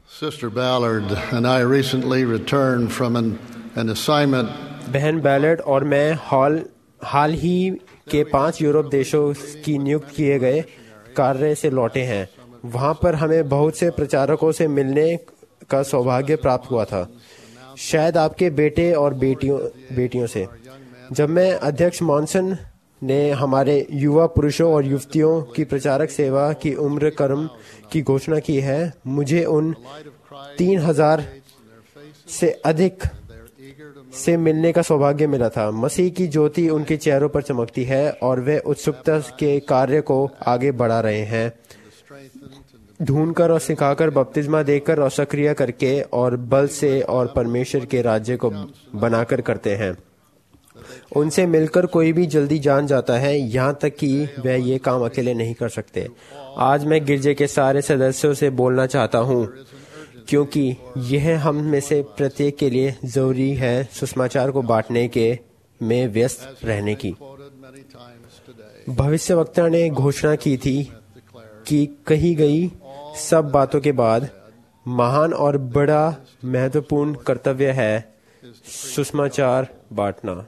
Sister Ballard and I recently returned from an assignment. बहन बैलर्ड और मैं हाल ही के 5 यूरोप देशों की नियुक्त किए गए कार्य से लौटे हैं। वहां पर हमें बहुत से प्रचारकों से मिलने का सौभाग्य प्राप्त हुआ था, शायद आपके बेटे और बेटियों से। जब मैं अध्यक्ष मॉनसन ने हमारे युवा पुरुषों और युवतियों की प्रचारक सेवा की उम्र क्रम की घोषणा की है, मुझे उन 3000 से अधिक से मिलने का सौभाग्य मिला था। मसीह की ज्योति उनके चेहरों पर चमकती है और वे उत्सुकता के कार्य को आगे बढ़ा रहे हैं, ढूंढकर और सिखाकर, बपतिस्मा देकर और सक्रिय करके और बल से और परमेश्वर के राज्य को बनाकर करते हैं। उनसे मिलकर कोई भी जल्दी जान जाता है, यहाँ तक कि वह ये काम अकेले नहीं कर सकते। आज मैं गिरजे के सारे सदस्यों से बोलना चाहता हूँ, क्योंकि यह हम में से प्रत्येक के लिए जरूरी है सुसमाचार को बांटने के में व्यस्त रहने की। भविष्यवक्ता ने घोषणा की थी कि कही गई सब बातों के बाद महान और बड़ा महत्वपूर्ण कर्तव्य है सुसमाचार बांटना।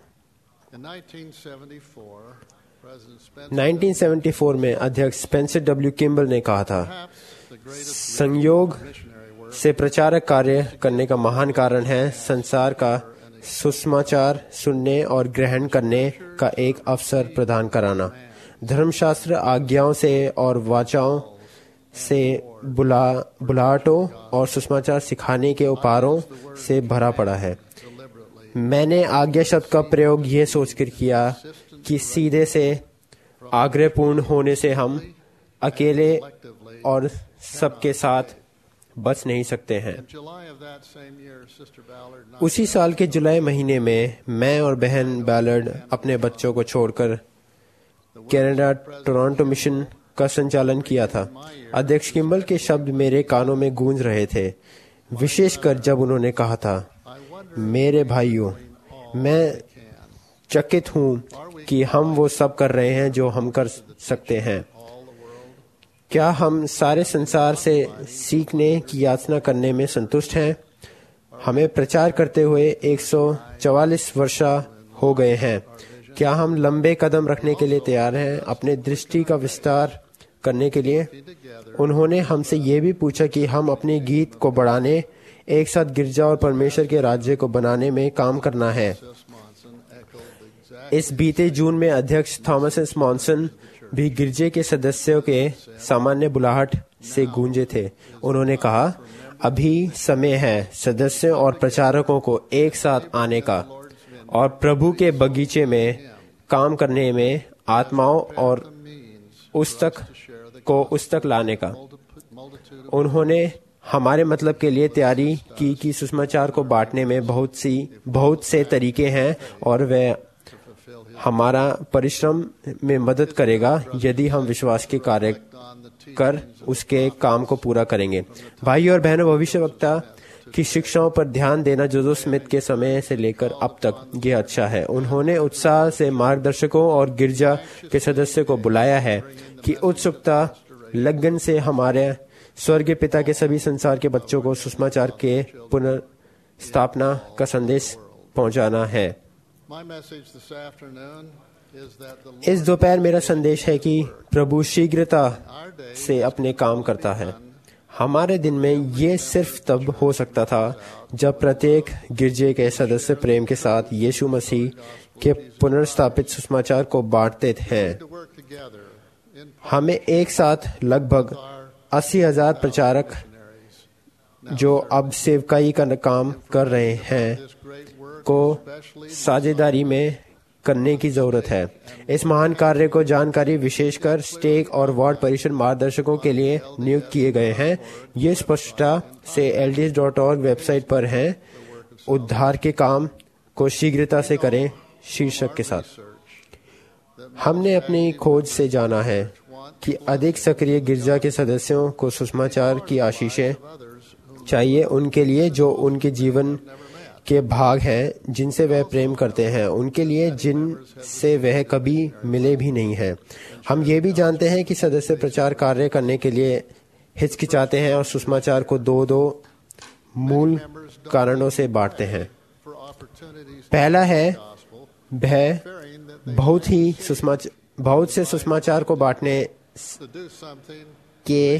1974 में अध्यक्ष स्पेंसर डब्ल्यू किम्बल ने कहा था, संयोग से प्रचारक कार्य करने का महान कारण है संसार का सुसमाचार सुनने और ग्रहण करने का एक अवसर प्रदान कराना। धर्मशास्त्र आज्ञाओं से और वाचाओं से बुलाहटों और सुसमाचार सिखाने के उपहारों से भरा पड़ा है। मैंने आज्ञा शब्द का प्रयोग यह सोचकर किया कि सीधे से आग्रहपूर्ण होने से हम अकेले और सबके साथ बच नहीं सकते हैं। उसी साल के जुलाई महीने में मैं और बहन बैलर्ड अपने बच्चों को छोड़कर कनाडा टोरंटो मिशन का संचालन किया था। अध्यक्ष किम्बल के शब्द मेरे कानों में गूंज रहे थे, विशेषकर जब उन्होंने कहा था, मेरे भाइयों, मैं चकित हूँ कि हम वो सब कर रहे हैं जो हम कर सकते हैं। क्या हम सारे संसार से सीखने की याचना करने में संतुष्ट हैं? हमें प्रचार करते हुए 144 वर्ष हो गए हैं। क्या हम लंबे कदम रखने के लिए तैयार हैं, अपने दृष्टि का विस्तार करने के लिए? उन्होंने हमसे ये भी पूछा कि हम अपने गीत को बढ़ाने, एक साथ गिरजा और परमेश्वर के राज्य को बनाने में काम करना है। इस बीते जून में अध्यक्ष थॉमस एस मॉनसन भी गिरजे के सदस्यों के सामान्य बुलाहट से गूंजे थे। उन्होंने कहा, अभी समय है सदस्यों और प्रचारकों को एक साथ आने का और प्रभु के बगीचे में काम करने में आत्माओं और उस तक लाने का। उन्होंने हमारे मतलब के लिए तैयारी की कि सुसमाचार को बांटने में बहुत से तरीके हैं और वह हमारा परिश्रम में मदद करेगा यदि हम विश्वास के कार्य कर उसके काम को पूरा करेंगे। भाई और बहनों, भविष्यवक्ता की शिक्षाओं पर ध्यान देना जोसेफ स्मिथ के समय से लेकर अब तक ये अच्छा है। उन्होंने उत्साह से मार्गदर्शकों और गिरजा के सदस्यों को बुलाया है कि उत्सुकता लगन से हमारे स्वर्गीय पिता के सभी संसार के बच्चों को सुसमाचार के पुनर्स्थापना का संदेश पहुंचाना है। इस दोपहर मेरा संदेश है कि प्रभु शीघ्रता से अपने काम करता है। हमारे दिन में ये सिर्फ तब हो सकता था जब प्रत्येक गिरजे के सदस्य प्रेम के साथ यीशु मसीह के पुनर्स्थापित सुसमाचार को बांटते हैं। हमें एक साथ लगभग 80,000 प्रचारक जो अब सेवकाई का काम कर रहे हैं को साझेदारी में करने की जरूरत है। इस महान कार्य को जानकारी विशेषकर स्टेक और वार्ड परिषद मार्गदर्शकों के लिए नियुक्त किए गए हैं। ये स्पष्टता से LDS.org वेबसाइट पर है। उद्धार के काम को शीघ्रता से करें शीर्षक के साथ। हमने अपनी खोज से जाना है कि अधिक सक्रिय गिरजा के सदस्यों को सुसमाचार की आशीषें चाहिए, उनके लिए जो उनके जीवन के भाग हैं जिनसे वह प्रेम करते हैं, उनके लिए जिनसे वह कभी मिले भी नहीं हैं। हम ये भी जानते हैं कि सदस्य प्रचार कार्य करने के लिए हिचकिचाते हैं और सुसमाचार को दो मूल कारणों से बांटते हैं। पहला है भय, बहुत से सुसमाचार को बांटने के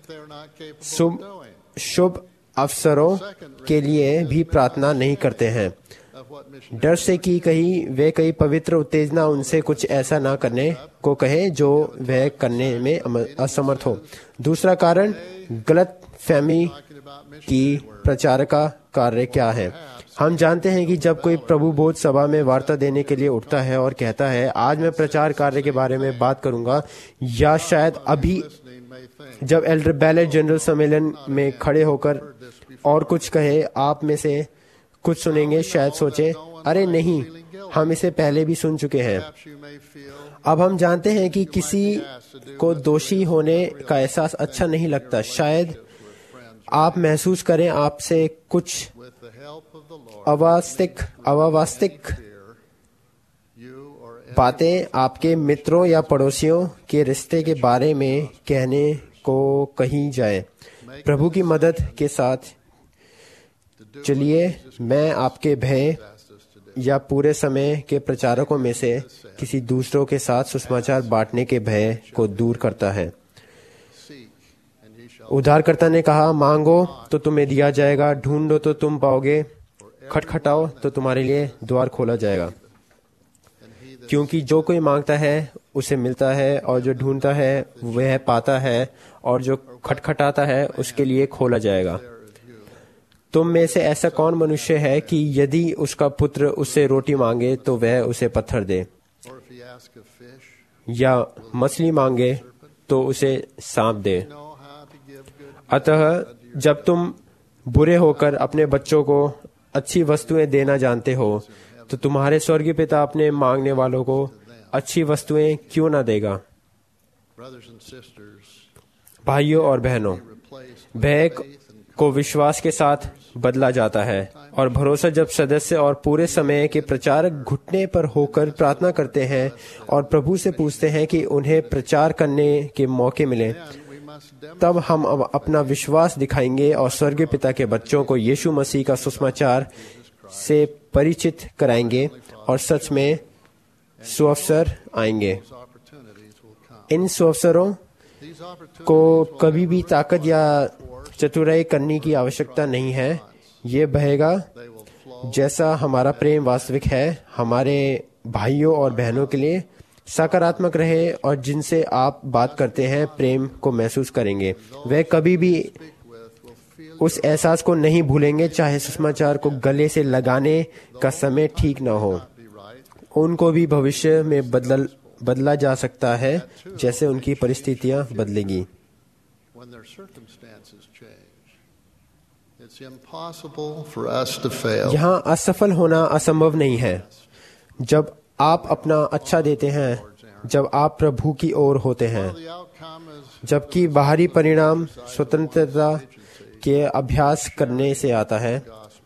शुभ अवसरों के लिए भी प्रार्थना नहीं करते हैं, डर से कि कहीं वे कई पवित्र उत्तेजना उनसे कुछ ऐसा ना करने को कहे जो वह करने में असमर्थ हो। दूसरा कारण गलत फहमी की प्रचार का कार्य क्या है। हम जानते हैं कि जब कोई प्रभु बोध सभा में वार्ता देने के लिए उठता है और कहता है आज मैं प्रचार कार्य के बारे में बात करूंगा, या शायद अभी जब एल्डर बैलेट जनरल सम्मेलन में खड़े होकर और कुछ कहे, आप में से कुछ सुनेंगे शायद सोचे अरे नहीं, हम इसे पहले भी सुन चुके हैं। अब हम जानते हैं कि किसी को दोषी होने का एहसास अच्छा नहीं लगता। शायद आप महसूस करें आपसे कुछ अवास्तविक बातें आपके मित्रों या पड़ोसियों के रिश्ते के बारे में कहने को कही जाए। प्रभु की मदद के साथ चलिए मैं आपके भय या पूरे समय के प्रचारकों में से किसी दूसरों के साथ सुसमाचार बांटने के भय को दूर करता है। उद्धारकर्ता ने कहा, मांगो तो तुम्हें दिया जाएगा, ढूंढो तो तुम पाओगे, खटखटाओ तो तुम्हारे लिए द्वार खोला जाएगा। क्योंकि जो कोई मांगता है उसे मिलता है, और जो ढूंढता है वह पाता है, और जो खटखटाता है उसके लिए खोला जाएगा। तुम में से ऐसा कौन मनुष्य है कि यदि उसका पुत्र उससे रोटी मांगे तो वह उसे पत्थर दे, या मछली मांगे तो उसे सांप दे? अतः जब तुम बुरे होकर अपने बच्चों को अच्छी वस्तुएं देना जानते हो, तो तुम्हारे स्वर्गीय पिता अपने मांगने वालों को अच्छी वस्तुएं क्यों ना देगा। भाइयों और बहनों, भय को विश्वास के साथ बदला जाता है, और भरोसा जब सदस्य और पूरे समय के प्रचारक घुटने पर होकर प्रार्थना करते हैं और प्रभु से पूछते हैं कि उन्हें प्रचार करने के मौके मिले, तब हम अब अपना विश्वास दिखाएंगे और स्वर्गीय पिता के बच्चों को यीशु मसीह का सुसमाचार से परिचित कराएंगे, और सच में सुअवसर आएंगे। इन सुअवसरों को कभी भी ताकत या चतुराई करने की आवश्यकता नहीं है। ये बहेगा जैसा हमारा प्रेम वास्तविक है हमारे भाइयों और बहनों के लिए। सकारात्मक रहे, और जिनसे आप बात करते हैं प्रेम को महसूस करेंगे। वे कभी भी उस एहसास को नहीं भूलेंगे, चाहे सुसमाचार को गले से लगाने का समय ठीक न हो। उनको भी भविष्य में बदला जा सकता है जैसे उनकी परिस्थितियां बदलेगी। यहाँ असफल होना असंभव नहीं है। जब आप अपना अच्छा देते हैं, जब आप प्रभु की ओर होते हैं, जबकि बाहरी परिणाम स्वतंत्रता के अभ्यास करने से आता है।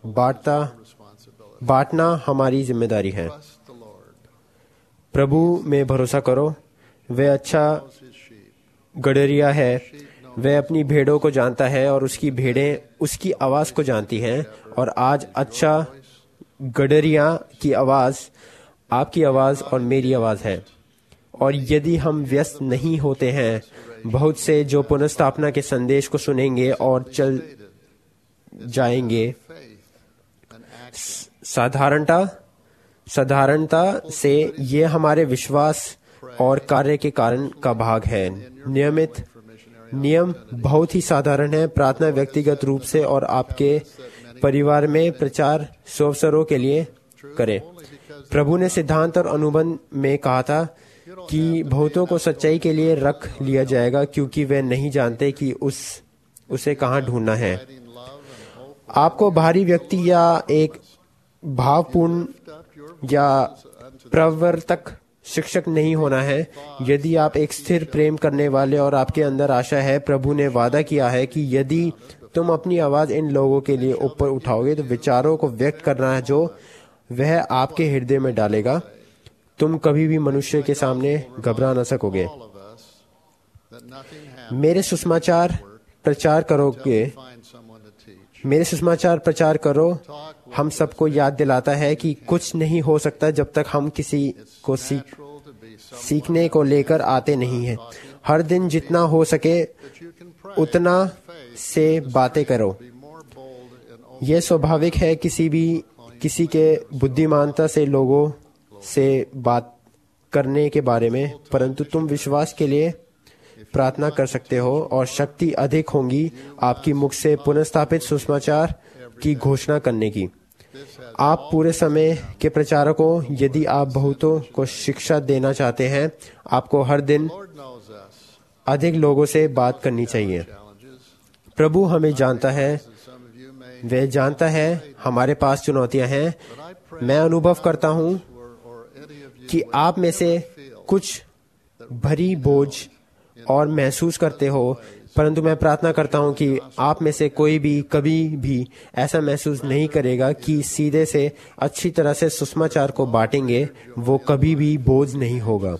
बांटना हमारी जिम्मेदारी है। प्रभु में भरोसा करो। वह अच्छा गडरिया है। वह अपनी भेड़ों को जानता है और उसकी भेड़ें उसकी आवाज को जानती हैं। और आज अच्छा गडरिया की आवाज आपकी आवाज और मेरी आवाज है। और यदि हम व्यस्त नहीं होते हैं, बहुत से जो पुनर्स्थापना के संदेश को सुनेंगे और चल जाएंगे। साधारणता से ये हमारे विश्वास और कार्य के कारण का भाग है। नियम बहुत ही साधारण है। प्रार्थना व्यक्तिगत रूप से और आपके परिवार में प्रचार सुअवसरों के लिए करें। प्रभु ने सिद्धांत और अनुबंध में कहा था कि बहुतों को सच्चाई के लिए रख लिया जाएगा, क्योंकि वे नहीं जानते कि उसे कहाँ ढूंढना है। आपको बाहरी व्यक्ति या एक भावपूर्ण या प्रवर्तक शिक्षक नहीं होना है। यदि आप एक स्थिर प्रेम करने वाले और आपके अंदर आशा है, प्रभु ने वादा किया है कि यदि तुम अपनी आवाज इन लोगों के लिए ऊपर उठाओगे तो विचारों को व्यक्त करना है जो वह आपके हृदय में डालेगा। तुम कभी भी मनुष्य के सामने घबरा न सकोगे। मेरे सुसमाचार प्रचार करोगे मेरे सुसमाचार प्रचार करो हम सबको याद दिलाता है कि कुछ नहीं हो सकता जब तक हम किसी को सीखने को लेकर आते नहीं हैं। हर दिन जितना हो सके उतना से बातें करो। यह स्वाभाविक है किसी के बुद्धिमानता से लोगों से बात करने के बारे में, परंतु तुम विश्वास के लिए प्रार्थना कर सकते हो और शक्ति अधिक होंगी आपकी मुख से पुनर्स्थापित सुसमाचार की घोषणा करने की। आप पूरे समय के प्रचारक हो। यदि आप बहुतों को शिक्षा देना चाहते हैं, आपको हर दिन अधिक लोगों से बात करनी चाहिए। प्रभु हमें जानता है, वह जानता है हमारे पास चुनौतियां हैं। मैं अनुभव करता हूं कि आप में से कुछ भरी बोझ और महसूस करते हो, परंतु मैं प्रार्थना करता हूं कि आप में से कोई भी कभी भी ऐसा महसूस नहीं करेगा कि सीधे से अच्छी तरह से सुसमाचार को बांटेंगे। वो कभी भी बोझ नहीं होगा,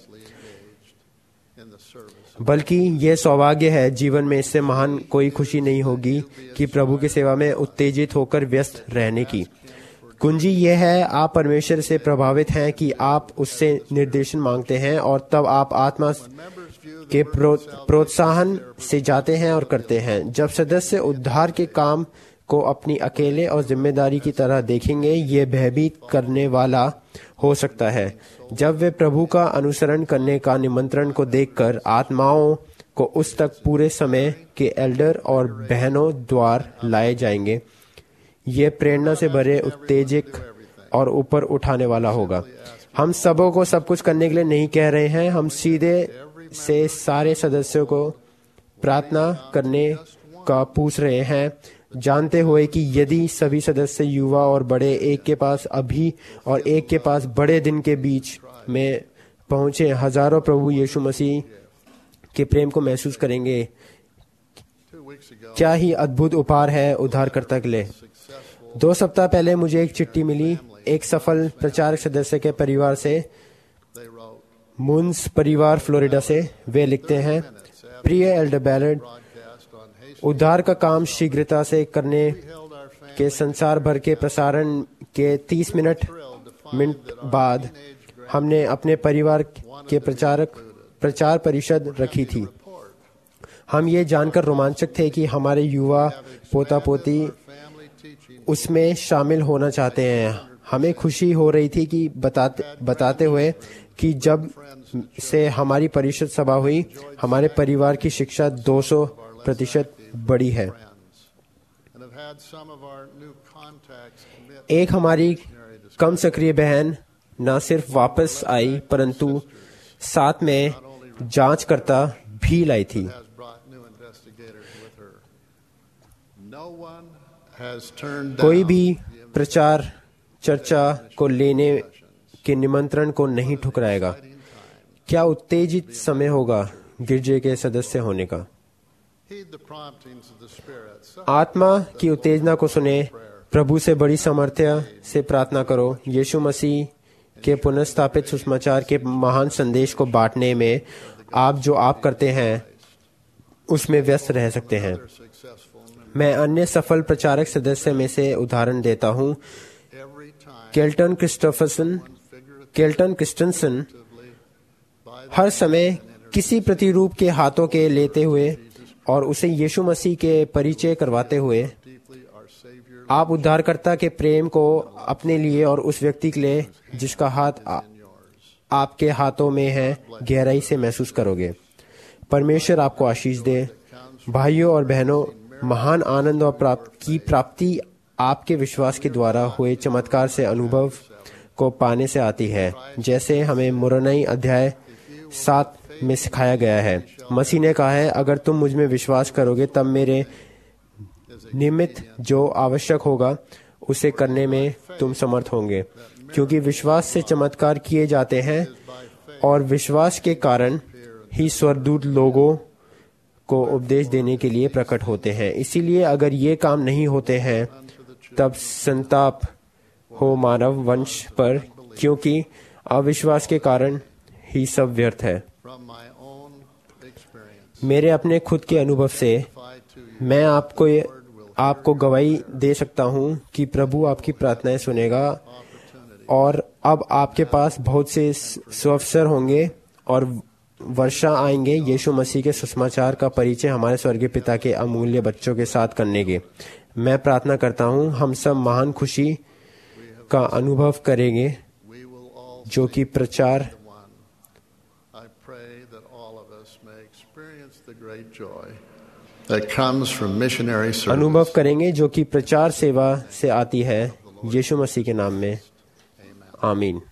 बल्कि यह सौभाग्य है। जीवन में इससे महान कोई खुशी नहीं होगी कि प्रभु की सेवा में उत्तेजित होकर व्यस्त रहने की। कुंजी यह है, आप परमेश्वर से प्रभावित हैं कि आप उससे निर्देशन मांगते हैं और तब आप आत्मा के प्रोत्साहन से जाते हैं और करते हैं। जब सदस्य उद्धार के काम को अपनी अकेले और जिम्मेदारी की तरह देखेंगे, ये भयभीत करने वाला हो सकता है। जब वे प्रभु का अनुसरण करने का निमंत्रण को देखकर आत्माओं को उस तक पूरे समय के एल्डर और बहनों द्वारा लाए जाएंगे, ये प्रेरणा से भरे, उत्तेजक और ऊपर उठाने वाला होगा। हम सबों को सब कुछ करने के लिए नहीं कह रहे हैं। हम सीधे से सारे सदस्यों को प्रार्थना करने का पूछ रहे हैं, जानते हुए कि यदि सभी सदस्य युवा और बड़े एक के पास अभी और एक के पास बड़े दिन के बीच में पहुंचे, हजारों प्रभु यीशु मसीह के प्रेम को महसूस करेंगे। क्या ही अद्भुत उपहार है उद्धारकर्ता के लिए। 2 सप्ताह पहले मुझे एक चिट्ठी मिली एक सफल प्रचारक सदस्य के परिवार से, मुन्स परिवार फ्लोरिडा से। वे लिखते हैं, प्रिय एल्डर बैलेट, उद्धार का काम शीघ्रता से करने के संसार भर के प्रसारण के 30 मिनट बाद हमने अपने परिवार के प्रचार परिषद रखी थी। हम ये जानकर रोमांचक थे कि हमारे युवा पोता पोती उसमें शामिल होना चाहते हैं। हमें खुशी हो रही थी कि बताते हुए कि जब से हमारी परिषद सभा हुई, हमारे परिवार की शिक्षा 200% बढ़ी है। एक हमारी कम सक्रिय बहन न सिर्फ वापस आई, परंतु साथ में जांचकर्ता भी लाई थी। कोई भी प्रचार चर्चा को लेने के निमंत्रण को नहीं ठुकराएगा। क्या उत्तेजित समय होगा गिरजे के सदस्य होने का। आत्मा की उत्तेजना को सुने, प्रभु से बड़ी सामर्थ्य से प्रार्थना करो। यीशु मसीह के पुनर्स्थापित सुसमाचार के महान संदेश को बांटने में आप जो आप करते हैं उसमें व्यस्त रह सकते हैं। मैं अन्य सफल प्रचारक सदस्य में से उदाहरण देता हूँ। केल्टन क्रिस्टनसन हर समय किसी प्रतिरूप के हाथों के लेते हुए और उसे यीशु मसीह के परिचय करवाते हुए, आप उद्धारकर्ता के प्रेम को अपने लिए और उस व्यक्ति के लिए जिसका हाथ आपके हाथों में है गहराई से महसूस करोगे। परमेश्वर आपको आशीष दे। भाइयों और बहनों, महान आनंद और प्राप्ति आपके विश्वास के द्वारा हुए चमत्कार से अनुभव को पाने से आती है, जैसे हमें मुरनई अध्याय 7 में सिखाया गया है। मसीह ने कहा है, अगर तुम मुझ में विश्वास करोगे तब मेरे निमित्त जो आवश्यक होगा उसे करने में तुम समर्थ होंगे, क्योंकि विश्वास से चमत्कार किए जाते हैं और विश्वास के कारण ही स्वर्गदूत लोगों को उपदेश देने के लिए प्रकट होते हैं। इसीलिए अगर ये काम नहीं होते हैं तब संताप हो मानव वंश पर, क्योंकि अविश्वास के कारण ही सब व्यर्थ है। मेरे अपने खुद के अनुभव से मैं आपको गवाही दे सकता हूं कि प्रभु आपकी प्रार्थनाएं सुनेगा और अब आपके पास बहुत से सुअवसर होंगे और वर्षा आएंगे यीशु मसीह के सुसमाचार का परिचय हमारे स्वर्गीय पिता के अमूल्य बच्चों के साथ करने के। मैं प्रार्थना करता हूं हम सब महान खुशी का अनुभव करेंगे जो कि प्रचार अनुभव करेंगे जो कि प्रचार सेवा से आती है। यीशु मसीह के नाम में आमीन।